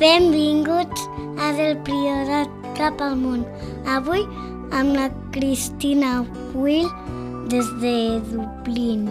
Benvinguts a Del Priorat cap al món. Avui amb la Cristina Puig des de Dublín.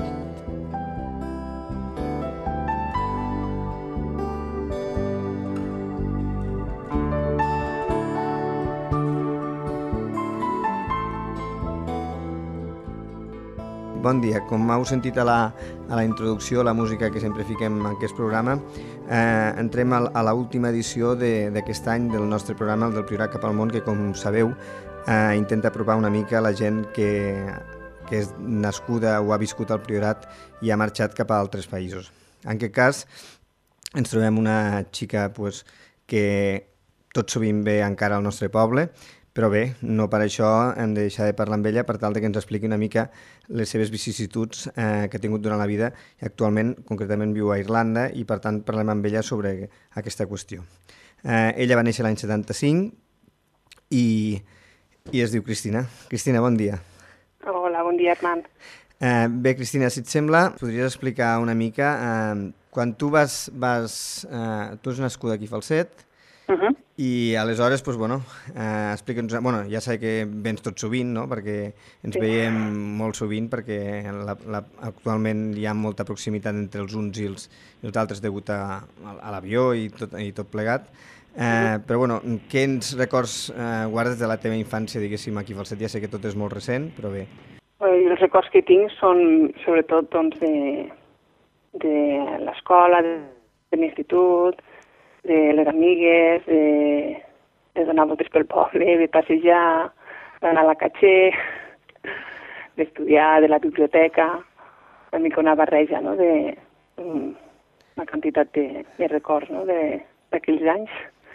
Bon dia. Com heu sentit a la introducció, la música que sempre fiquem en aquest programa, entrem a l'última edició d'aquest any del nostre programa, el del Priorat cap al món, que, com sabeu, intenta apropar una mica la gent que és nascuda o ha viscut al Priorat i ha marxat cap a altres països. En aquest cas, ens trobem una xica que tot sovint ve encara al nostre poble, però bé, no per això hem de deixar de parlar amb ella per tal que ens expliqui una mica les seves vicissituds que ha tingut durant la vida i actualment, concretament, viu a Irlanda i per tant parlem amb ella sobre aquesta qüestió. Ella va néixer l'any 75 i es diu Cristina. Cristina, bon dia. Hola, bon dia, Armand. Bé, Cristina, si et sembla, podries explicar una mica quan tu tu ets nascuda aquí a Falset, i aleshores, explica'ns... Ja sé que vens tot sovint, no?, perquè ens veiem molt sovint, perquè actualment hi ha molta proximitat entre els uns i els altres degut a l'avió i tot plegat. Però, quins records guardes de la teva infància, diguéssim, aquí a Falset? Ja sé que tot és molt recent, però bé. Els records que tinc són, sobretot, de l'escola, de l'institut, de les amigues, de donar voltes pel poble, de passejar, d'anar a la caixer, d'estudiar, de la biblioteca, una mica una barreja, no?, una quantitat de records, no?, d'aquells anys.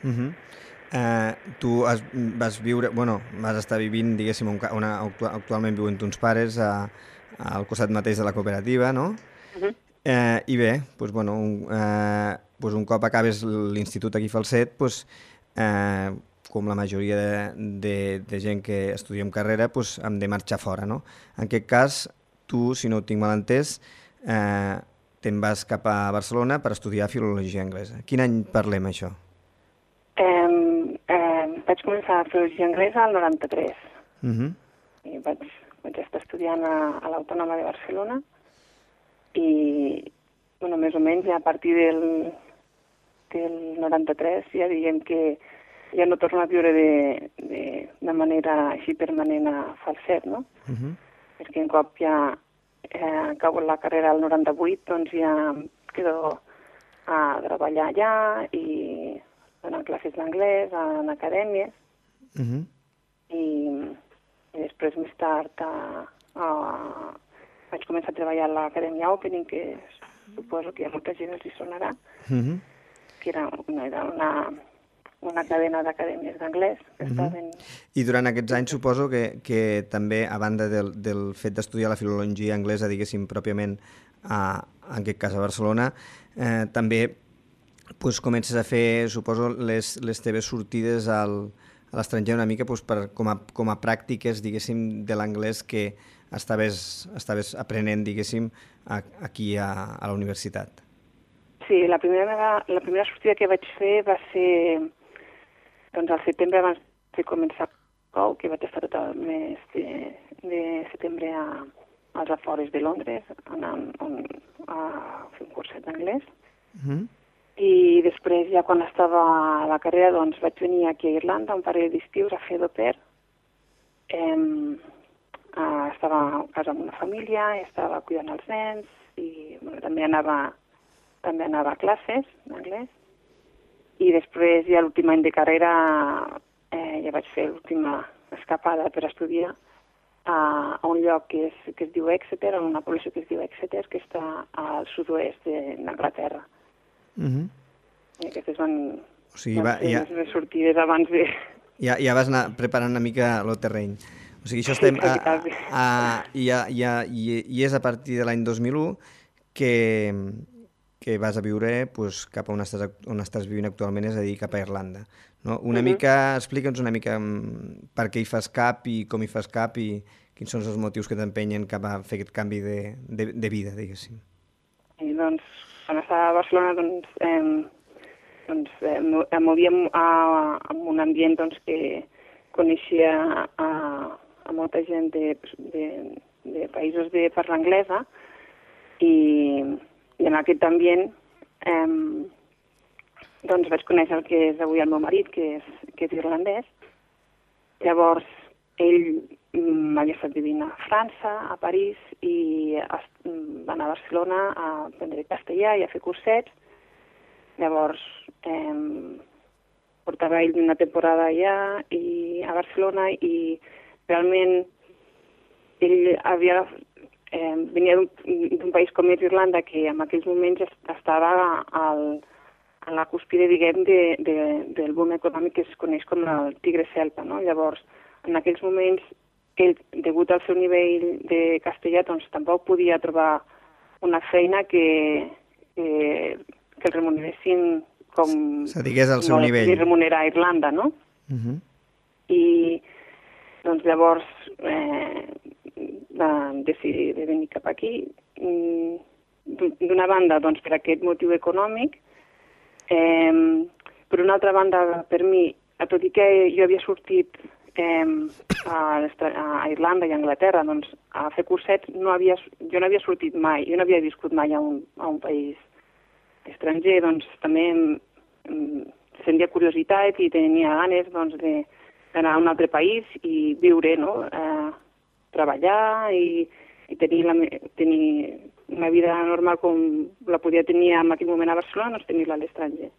Tu vas viure, vas estar vivint, diguéssim, actualment viuen uns pares al costat mateix de la cooperativa, no? I bé, un cop acabes l'institut aquí a Falset, com la majoria de gent que estudiem carrera, hem de marxar fora, no? En aquest cas, tu, si no ho tinc mal entès, te'n vas cap a Barcelona per estudiar filologia anglesa. Quin any parlem, això? Vaig començar filologia anglesa al 93. I vaig estar estudiant a l'Autònoma de Barcelona i, més o menys, a partir del 93 ja diguem que ja no torno a viure de manera així permanent a Falset, no? Perquè un cop ja acabo la carrera al 98, doncs ja quedo a treballar allà i donar classes d'anglès en acadèmies. I després, més tard, vaig començar a treballar a l'Acadèmia Opening, que suposo que a molta gent els hi sonarà, que era una cadena d'acadèmies d'anglès. I durant aquests anys suposo que també, a banda del fet d'estudiar la filologia anglesa, diguéssim, pròpiament, en aquest cas a Barcelona, també comences a fer, suposo, les teves sortides a l'estranger una mica com a pràctiques, diguéssim, de l'anglès que estaves aprenent, diguéssim, aquí a la universitat. Sí, la primera sortida que vaig fer va ser al setembre abans de començar COU, que vaig estar tot el mes de setembre als afores de Londres, anant a fer un curset d'anglès. I després, ja quan estava a la carrera, doncs vaig venir aquí a Irlanda un parell d'estius a fer d'au pair. Estava a casa amb una família, estava cuidant els nens i també anava a classes d'anglès. I després, ja l'últim any de carrera, ja vaig fer l'última escapada per estudiar a un lloc que es diu Exeter, a una població que es diu Exeter, que està al sud-oest d'Anglaterra. I aquestes van ser les sortides abans de... Ja vas anar preparant una mica el terreny. O sigui, això estem... I és a partir de l'any 2001 que vas a viure cap a on estàs vivint actualment, és a dir, cap a Irlanda. Explica'ns una mica per què hi fas cap i com hi fas cap i quins són els motius que t'empenyen cap a fer aquest canvi de vida, diguéssim. I doncs, quan estava a Barcelona, doncs, em movia en un ambient doncs, que coneixia a molta gent de països de parla anglesa i en aquest ambient doncs vaig conèixer el que és avui el meu marit, que és irlandès. Llavors, ell m'havia estat vivint a França, a París, i va anar a Barcelona a aprendre castellà i a fer cursets. Llavors, portava ell una temporada allà i a Barcelona i realment ell venia d'un país com és Irlanda, que en aquells moments estava a la cúspide, diguem, del boom econòmic que es coneix com el tigre celta, no? Llavors, en aquells moments, ell, degut al seu nivell de castellà, doncs tampoc podia trobar una feina que el remuneressin com digués al seu nivell. Remunerar a Irlanda, no? I doncs llavors va decidir de venir cap aquí. D'una banda, doncs, per aquest motiu econòmic. Per una altra banda, per mi, tot i que jo havia sortit a Irlanda i a Anglaterra, doncs, a fer cursets, jo no havia sortit mai, jo no havia viscut mai a un país estranger, doncs també sentia curiositat i tenia ganes doncs, d'anar a un altre país i viure, no? Treballar i tenir una vida normal com la podia tenir en aquell moment a Barcelona, doncs tenir-la a l'estranger.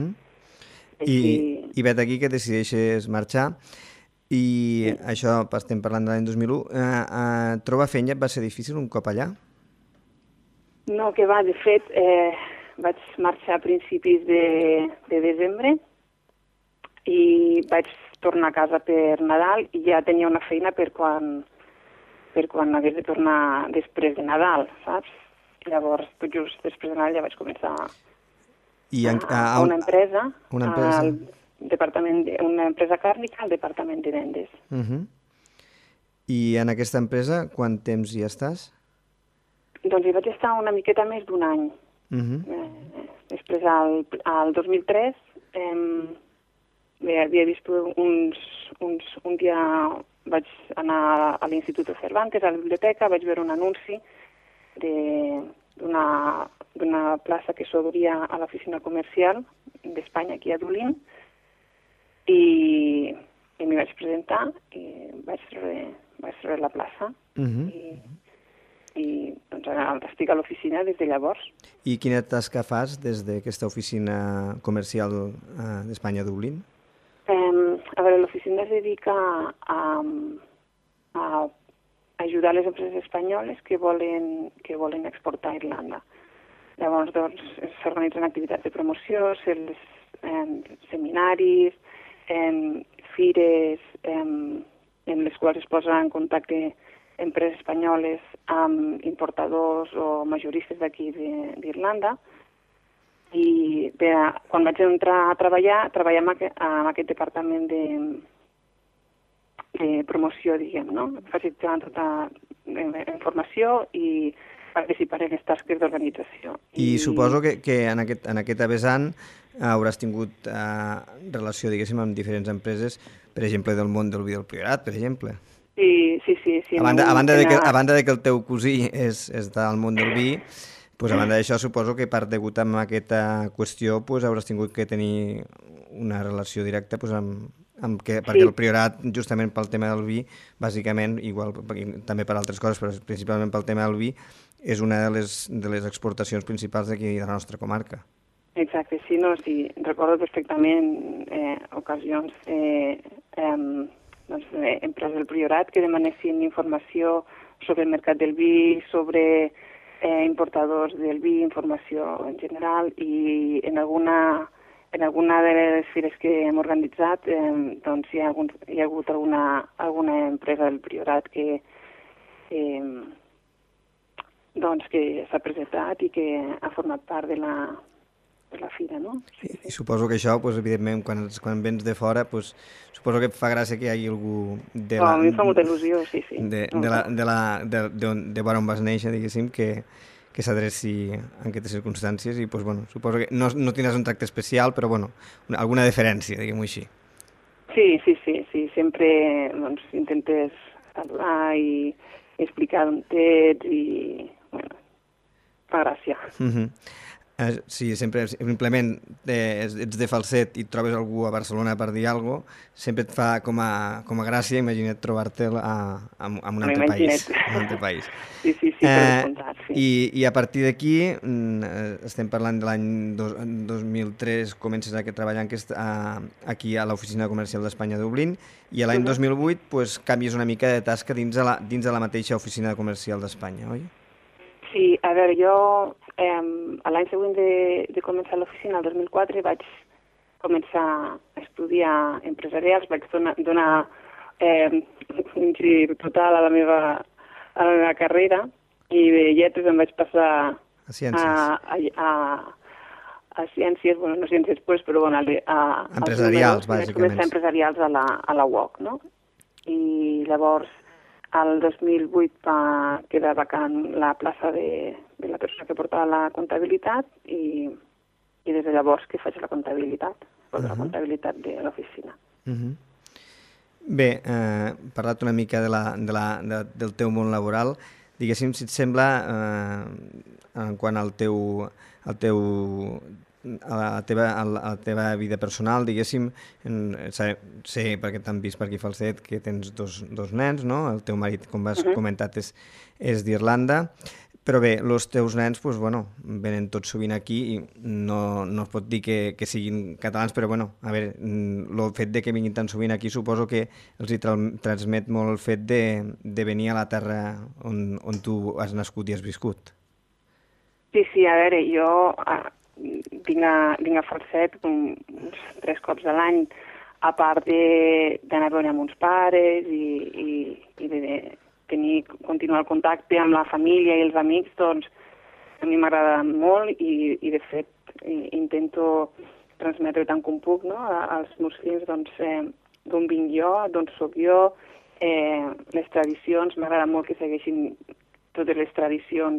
I vet aquí que decideixes marxar i això estem parlant de l'any 2001. Trobar feina va ser difícil un cop allà? No, que va, de fet, vaig marxar a principis de desembre i vaig tornar a casa per Nadal i ja tenia una feina per quan hagués de tornar després de Nadal, saps? Llavors, tot just després de Nadal ja vaig començar a una empresa, una empresa càrnica al departament de vendes. I en aquesta empresa quant temps hi estàs? Doncs hi vaig estar una miqueta més d'un any. Després, al 2003, havia vist un dia vaig anar a l'Institut Cervantes, a la biblioteca, vaig veure un anunci d'una plaça que s'obria a l'oficina comercial d'Espanya, aquí a Dublín, i m'hi vaig presentar i vaig treure la plaça. I doncs ara estic a l'oficina des de llavors. I quina tasca fas des d'aquesta oficina comercial d'Espanya a Dublín? A veure, l'oficina es dedica a ajudar les empreses espanyoles que volen exportar a Irlanda. Llavors, doncs, s'organitzen activitats de promoció, seminaris, fires, en les quals es posa en contacte empreses espanyoles amb importadors o majoristes d'aquí d'Irlanda. I bé, quan vaig entrar a treballem en aquest departament de promoció, diguem, no? Facilitant tota la informació i participar en les tasques d'organització. I suposo que en aquest vessant hauràs tingut relació, diguéssim, amb diferents empreses, per exemple, del món del vi del Priorat, per exemple. Sí. A banda de que el teu cosí és del món del vi, pues, a banda d'això, suposo que per degut amb aquesta qüestió pues, hauràs tingut que tenir una relació directa pues, perquè el Priorat, justament pel tema del vi, bàsicament, igual també per altres coses, però principalment pel tema del vi, és una de les exportacions principals d'aquí de la nostra comarca. Exacte, sí, recordo perfectament ocasions empreses del Priorat que demanessin informació sobre el mercat del vi, sobre importadors del vi, informació en general, i en alguna de les fires que hem organitzat doncs hi ha hagut alguna empresa del Priorat que s'ha presentat i que ha format part de la fira, no? Sí. I suposo que això, pues, evidentment, quan vens de fora, pues, suposo que et fa gràcia que hi hagi algú a mi em fa molta il·lusió, sí. de vora on vas néixer, diguéssim, que que s'adreci en aquestes circumstàncies i doncs, bueno, suposo que no tindràs un tracte especial, però bueno, alguna diferència, diguem-ho així. Sí, sempre doncs, intentes saludar i explicar on ets i, bueno, fa gràcia. Sí, simplement ets de Falset i et trobes algú a Barcelona per dir alguna cosa, sempre et fa com a gràcia, imagina't trobar-te'l en un altre país. Sí, per descomptat, sí. I a partir d'aquí, estem parlant de l'any 2003, comences a treballar aquí a l'Oficina Comercial d'Espanya a Dublín, i a l'any 2008 pues, canvies una mica de tasca dins de la mateixa Oficina Comercial d'Espanya, oi? Sí, a veure, jo l'any següent de començar l'oficina, el 2004, vaig començar a estudiar empresarials, vaig donar un gir total a la meva carrera i de lletres em vaig passar a ciències. A ciències, bueno, no ciències pues, però bueno, empresarials, bàsicament. Començar empresarials a la UOC, no? I llavors el 2008 va quedar vacant la plaça de la persona que portava la comptabilitat i des de llavors que faig la comptabilitat, la comptabilitat de l'oficina. Bé, parlat una mica del teu món laboral, diguéssim, si et sembla, en quant a la teva vida personal, diguéssim, sé, perquè t'han vist per aquí a Falset, que tens dos nens, no? El teu marit, com has comentat, és d'Irlanda, però bé, els teus nens, doncs, bueno, venen tots sovint aquí i no es pot dir que siguin catalans, però bueno, a veure, el fet de que vinguin tan sovint aquí suposo que els hi transmet molt el fet de venir a la terra on tu has nascut i has viscut. Sí, a veure, jo vinc a Falset uns 3 cops a l'any, a part d'anar a veure amb uns pares i de continuar el contacte amb la família i els amics, doncs a mi m'agrada molt i de fet intento transmetre tant com puc, no? Als meus fills doncs, d'on vinc jo, d'on soc jo, les tradicions, m'agrada molt que segueixin totes les tradicions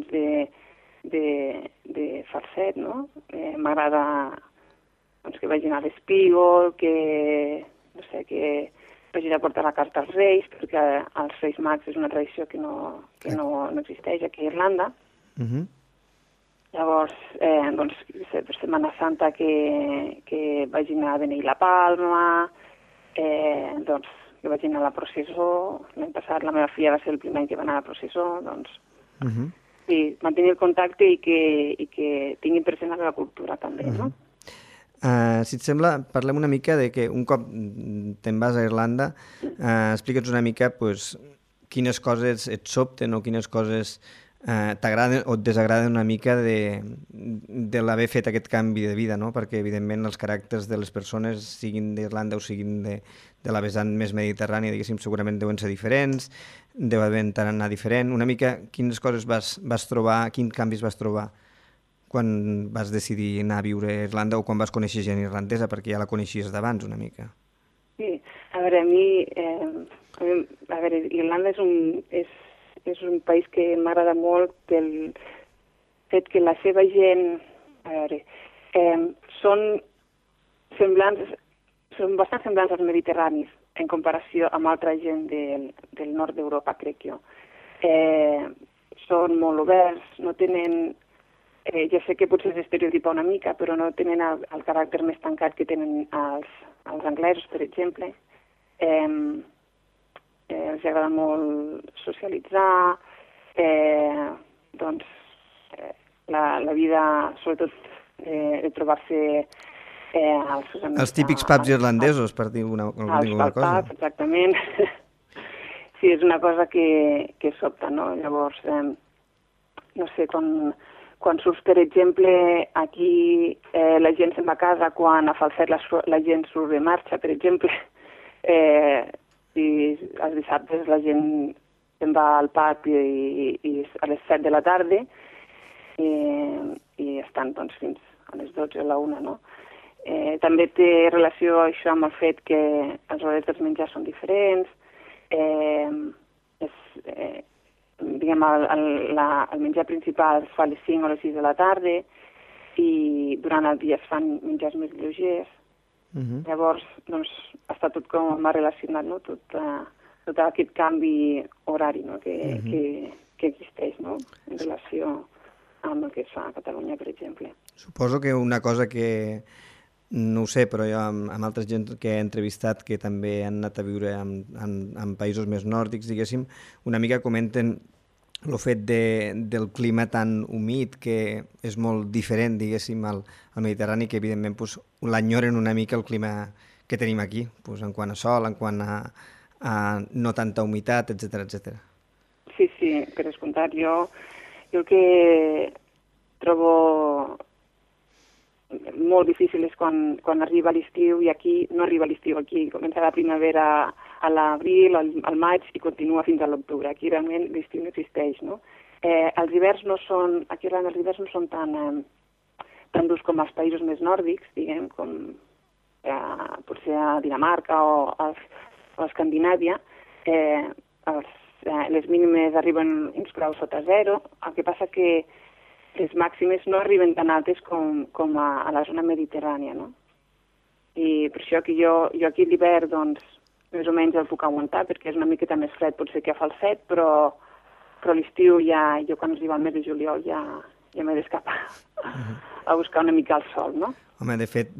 de Falset, no? M'agrada doncs, que vagin a l'espígol, que vagin a portar la carta als Reis, perquè els Reis Mags és una tradició que no existeix aquí a Irlanda. Llavors, doncs, per Setmana Santa que vagin a beneir la palma, doncs, que vagin a la processó. L'any passat la meva filla va ser el primer any que va anar a la processó, doncs... Sí, mantenir el contacte i que tinguin present la meva cultura també, no? Si et sembla, parlem una mica de que un cop te'n vas a Irlanda, explica'ns una mica pues, quines coses et sobten o quines coses t'agraden o et desagraden una mica de l'haver fet aquest canvi de vida, no? Perquè evidentment els caràcters de les persones, siguin d'Irlanda o siguin de la vessant més mediterrània, diguéssim, segurament deuen ser diferents, deuen anar diferent. Una mica quines coses vas trobar, quins canvis vas trobar quan vas decidir anar a viure a Irlanda o quan vas conèixer gent irlandesa, perquè ja la coneixies d'abans una mica. Sí, a veure, Irlanda és un país que m'agrada molt pel fet que la seva gent, són bastant semblants als mediterranis en comparació amb altra gent del nord d'Europa, crec jo. Són molt oberts, no tenen... ja sé que potser s'estereotipa una mica, però no tenen el caràcter més tancat que tenen els anglesos, per exemple. Els agrada molt socialitzar, doncs la vida, sobretot de trobar-se als seus amics. Els típics pubs irlandesos, per dir alguna cosa. Els pubs, exactament. Sí, és una cosa que sobta, no? Llavors, no sé, quan surts, per exemple, aquí la gent se'n va a casa, quan a Falset la gent surt de marxa, per exemple, i els dissabtes la gent se'n va al pub i a les 7 de la tarda i estan doncs, fins a les 12 o la 1, no? També té relació això amb el fet que els horaris dels menjars són diferents, diguem, el menjar principal es fa a les 5 o les 6 de la tarda i durant el dia es fan menjars més lleugers. Llavors, doncs, està tot com m'ha relacionat, no? Tot aquest canvi horari, no? que existeix, no? En relació amb el que es fa a Catalunya, per exemple. Suposo que una cosa que, no ho sé, però jo amb altres gent que he entrevistat que també han anat a viure en països més nòrdics, diguéssim, una mica comenten el fet del clima tan humit, que és molt diferent, diguéssim, al Mediterrani, que evidentment pues, l'enyoren una mica el clima que tenim aquí, pues, en quant a sol, en quant a no tanta humitat, etc. Sí, per descomptat. Jo el que trobo molt difícil és quan arriba l'estiu, i aquí no arriba l'estiu, aquí comença la primavera a l'abril, al maig, i continua fins a l'octubre. Aquí realment l'estiu no existeix, no? Els hiverns no són, aquí els hiverns no són tan durs com als països més nòrdics, diguem, com potser a Dinamarca o a Escandinàvia. Les mínimes arriben uns graus sota zero, el que passa que les màximes no arriben tan altes com a la zona mediterrània, no? I per això que jo aquí l'hivern, doncs, més o menys el puc aguantar, perquè és una miqueta més fred, potser que a Falset, però l'estiu ja, jo quan arriba el mes de juliol ja m'he d'escapar a buscar una mica el sol, no? Home, de fet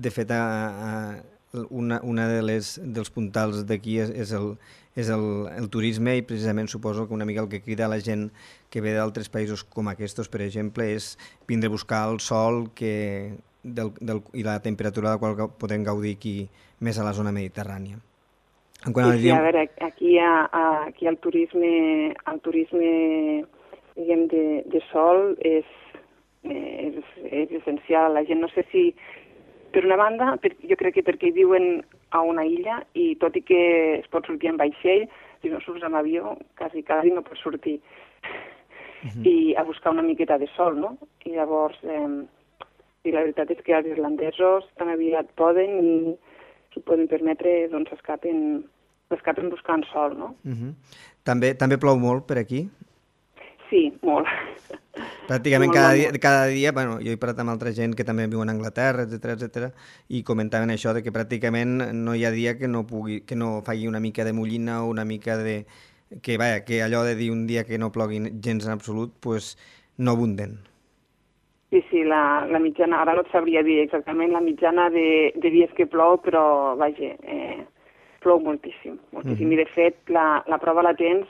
una dels puntals d'aquí és el turisme, i precisament suposo que una mica el que crida la gent que ve d'altres països com aquests, per exemple, és vindre a buscar el sol i la temperatura de la qual podem gaudir aquí més a la zona mediterrània. Sí, a veure, aquí el turisme diguem, de sol és essencial. La gent, no sé si, per una banda, jo crec que perquè viuen a una illa, i tot i que es pot sortir en vaixell, si no surts amb avió, quasi no pots sortir i a buscar una miqueta de sol, no? I llavors, i la veritat és que els irlandesos tan aviat poden i s'ho poden permetre, doncs escapen buscant sol, no? També plou molt per aquí? Sí, molt. Pràcticament cada dia, bueno, jo he parlat amb altra gent que també viuen a Anglaterra, etc, i comentaven això, de que pràcticament no hi ha dia que no faci una mica de mullina o una mica de... que allò de dir un dia que no plogui gens en absolut, pues no abunden. Sí, la mitjana, ara no et sabria dir exactament la mitjana de dies que plou, però, vaja, plou moltíssim. I de fet, la prova la tens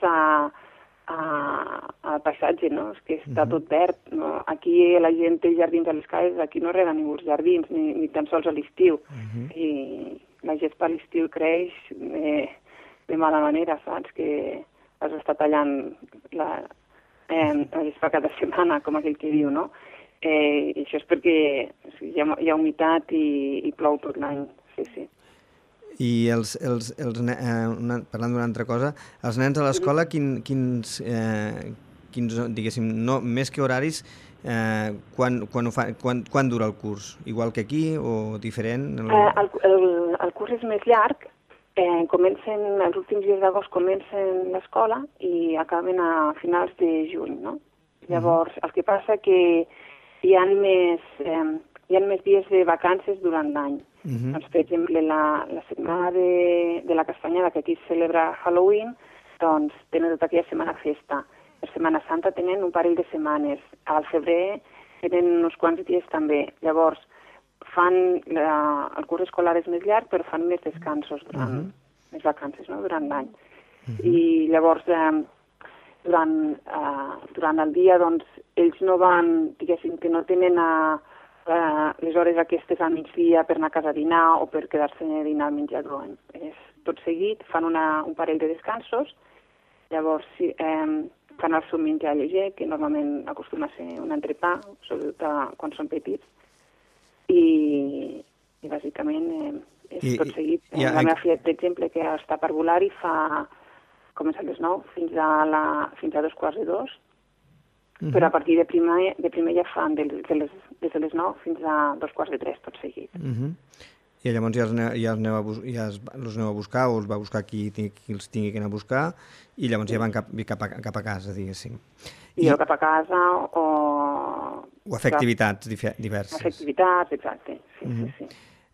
al paisatge, no? És que està tot verd, no? Aquí la gent té jardins a les cases, aquí no rega ningú els jardins, ni tan sols a l'estiu. I la gespa a l'estiu creix de mala manera, saps? Que has d'estar tallant la gespa cada setmana, com aquell que diu, no? I això és perquè hi ha humitat i plou tot l'any, sí. I parlant d'una altra cosa, els nens a l'escola, quins diguéssim, no, més que horaris, quan dura el curs? Igual que aquí o diferent? El curs és més llarg, els últims dies d'agost comencen l'escola i acaben a finals de juny, no? Llavors, el que passa que hi ha més dies de vacances durant l'any. Doncs, per exemple, la setmana de la Castanyada, que aquí es celebra Halloween, doncs tenen tota aquella setmana festa. Per Setmana Santa tenen un parell de setmanes. Al febrer tenen uns quants dies també. Llavors, el curs escolar és més llarg, però fan més descansos més vacances, no? Durant l'any. I llavors, durant el dia, doncs, ells no van, diguéssim, que no tenen les hores aquestes al migdia per anar a casa a dinar o per quedar-se a dinar al menjador. És tot seguit, fan un parell de descansos, llavors fan el seu menjar lleuger, que normalment acostuma a ser un entrepà, sobretot quan són petits, i bàsicament és tot seguit. La meva filla, per exemple, que està per volar-hi, comença a les 9 fins a 2:15, però a partir de primer ja fan des de les 9 fins a 2:15, tot seguit. I llavors ja els aneu a buscar, o els va buscar qui els tingui que anar a buscar, i llavors ja van cap a casa, diguéssim. I o cap a casa o... O a fer activitats diverses. A fer activitats, exacte. Sí.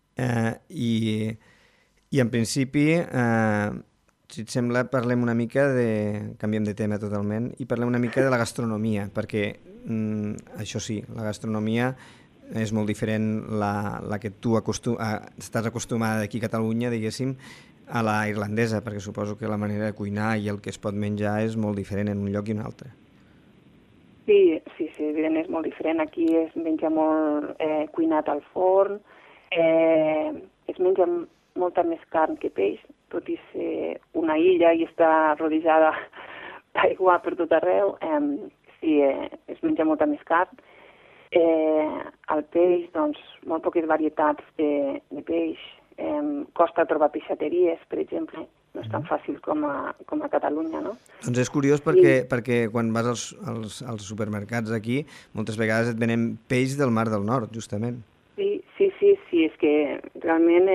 I en principi, si et sembla, parlem una mica canviem de tema totalment, i parlem una mica de la gastronomia, perquè això sí, la gastronomia és molt diferent la que tu estàs acostumada aquí a Catalunya, diguéssim, a la irlandesa, perquè suposo que la manera de cuinar i el que es pot menjar és molt diferent en un lloc i un altre. Sí, evident, és molt diferent. Aquí es menja molt cuinat al forn, es menja molta més carn que peix, tot i ser una illa i està rodejada d'aigua per tot arreu, es menja molta més carn. El peix, doncs, molt poques varietats de peix. Costa trobar peixateries, per exemple. No és tan fàcil com a Catalunya, no? Doncs és curiós perquè quan vas als supermercats aquí, moltes vegades et venen peix del Mar del Nord, justament. Sí, és que realment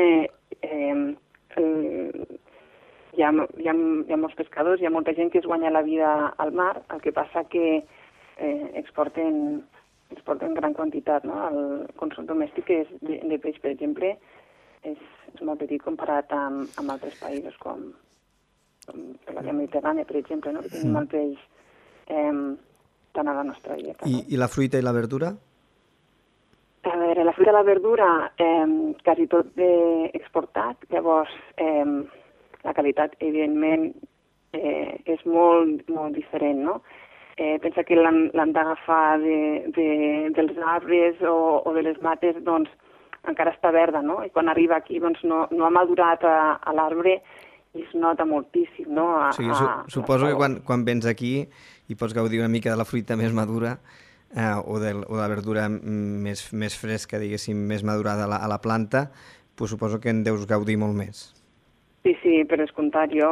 hi ha molts pescadors, hi ha molta gent que es guanya la vida al mar, el que passa que exporten gran quantitat, no? El consum domèstic de peix, per exemple, és molt petit comparat amb altres països com l'àrea mediterrània, per exemple, no? Que tenim el peix tant a la nostra dieta. I la fruita i la verdura? A veure, la fruita i la verdura, quasi tot exportat, llavors la qualitat, evidentment, és molt, molt diferent, no? Pensa que l'han d'agafar dels arbres o de les mates, doncs, encara està verda, no? I quan arriba aquí, doncs, no ha madurat a l'arbre i es nota moltíssim, no? Suposo que quan vens aquí i pots gaudir una mica de la fruita més madura o de la verdura més fresca, diguéssim, més madurada a la planta, doncs suposo que en deus gaudir molt més. Sí, per descomptat, jo...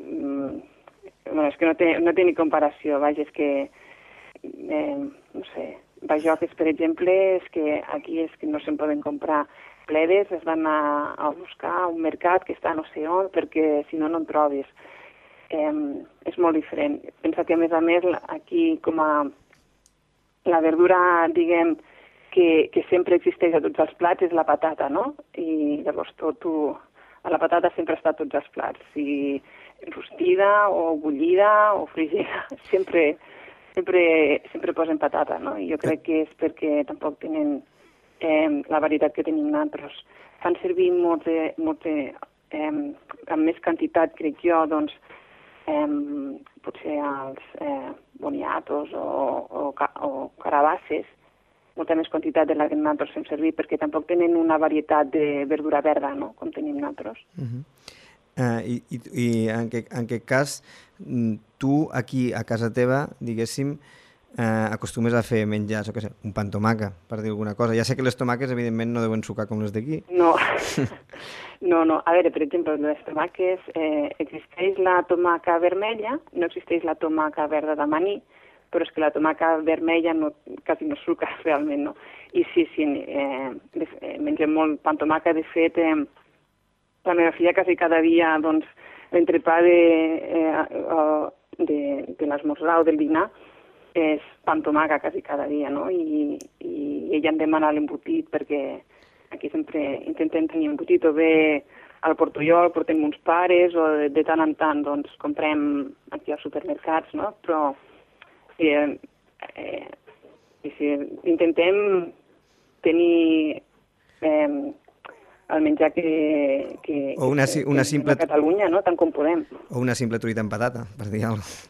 és que no té ni comparació, vaja, és que... no sé... Bajoques, per exemple, és que aquí és que no se'n poden comprar pledes, es van a buscar a un mercat que està no sé on, perquè si no, no en trobis. És molt diferent. Pensa que, a més, aquí com a la verdura, diguem, que sempre existeix a tots els plats és la patata, no? I llavors la patata sempre està a tots els plats, si rostida o bullida o fregida, sempre posen patata, no? I jo crec que és perquè tampoc tenen la varietat que tenim nosaltres. Fan servir amb més quantitat, crec jo, doncs, potser els boniatos o carabasses, molta més quantitat de la que nosaltres fem servir, perquè tampoc tenen una varietat de verdura verda, no?, com tenim nosaltres. I en aquest cas, tu aquí a casa teva, diguéssim, acostumes a fer menjar, un pa amb tomaca, per dir alguna cosa. Ja sé que les tomaques, evidentment, no deuen sucar com les d'aquí. No. A veure, per exemple, les tomaques, existeix la tomaca vermella, no existeix la tomaca verda de maní, però és que la tomaca vermella quasi no suca realment, no? I sí, mengem molt pa amb tomaca. De fet, la meva filla quasi cada dia, doncs, l'entrepà de l'esmorzar o del dinar és pa amb tomaca quasi cada dia, no? I ella em demana l'embotit, perquè aquí sempre intentem tenir embotit, o bé al Portollol portem uns pares, o de tant en tant, doncs, comprem aquí als supermercats, no? Però intentem tenir el menjar que simple... a Catalunya, no?, tant com podem. O una simple truita amb patata, per dir alguna cosa.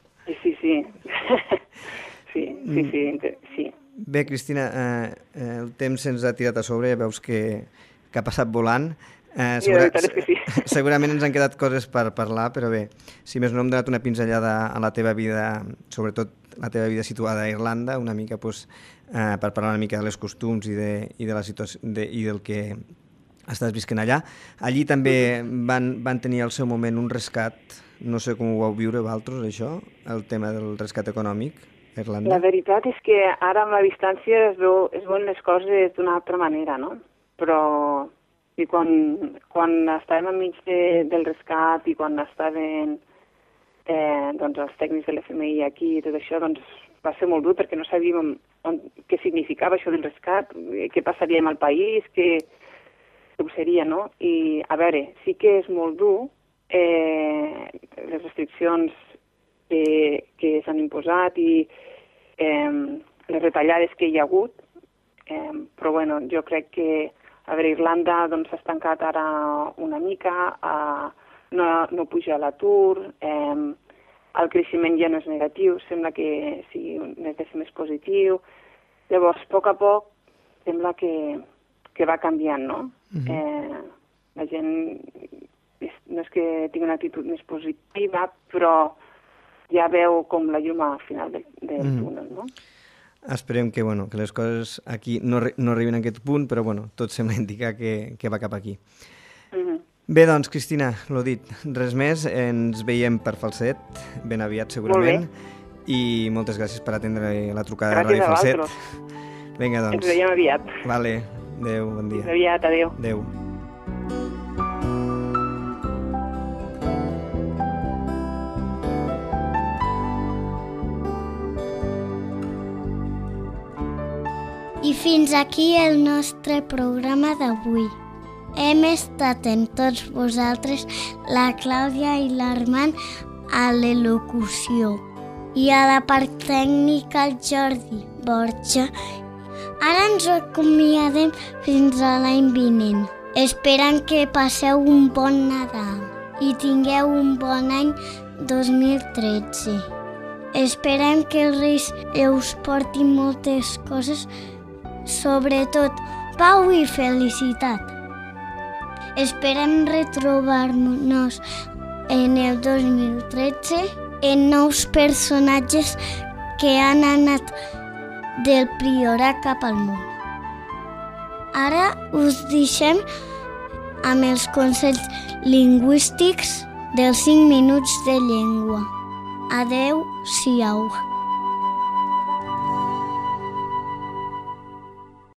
Sí. Bé, Cristina, el temps se'ns ha tirat a sobre, veus que ha passat volant. La veritat és que sí. Segurament ens han quedat coses per parlar, però bé, si més no hem donat una pinzellada a la teva vida, sobretot la teva vida situada a Irlanda, una mica per parlar una mica de les costums i de la situació i del que estàs visquent allà. Allí també van tenir al seu moment un rescat, no sé com ho vau viure vosaltres, això, el tema del rescat econòmic a Irlanda. La veritat és que ara amb la distància es veuen les coses d'una altra manera, no? Però I quan estàvem enmig del rescat i quan estaven doncs, els tècnics de l'FMI aquí i tot això, doncs va ser molt dur perquè no sabíem què significava això del rescat, què passaria amb el país, què ho seria, no? I, a veure, sí que és molt dur les restriccions que s'han imposat i les retallades que hi ha hagut, però bueno, jo crec que a veure, Irlanda doncs, s'ha estancat ara una mica, no puja l'atur, el creixement ja no és negatiu, sembla que sigui més positiu. Llavors, a poc, sembla que va canviant, no? La gent no és que tingui una actitud més positiva, però ja veu com la llum al final del túnel, no? Esperem que les coses aquí no arribin a aquest punt, però tot sembla indicar que va cap aquí. Bé, doncs, Cristina, l'ho dit, res més, ens veiem per Falset, ben aviat segurament, i moltes gràcies per atendre la trucada de Ràdio Falset. Gràcies a vosaltres. Vinga, doncs. Ens veiem aviat. Vale, adéu, bon dia. Aviat, adéu. Adéu. I fins aquí el nostre programa d'avui. Hem estat amb tots vosaltres la Clàudia i l'Armand a l'elocució i a la part tècnica el Jordi Borja. Ara ens acomiadem fins a l'any vinent. Esperant que passeu un bon Nadal i tingueu un bon any 2013. Esperem que els Reis us portin moltes coses, sobretot pau i felicitat. Esperem retrobar-nos en el 2013 en nous personatges que han anat del Priorat cap al món. Ara us deixem amb els consells lingüístics dels 5 minuts de llengua. Adeu-siau.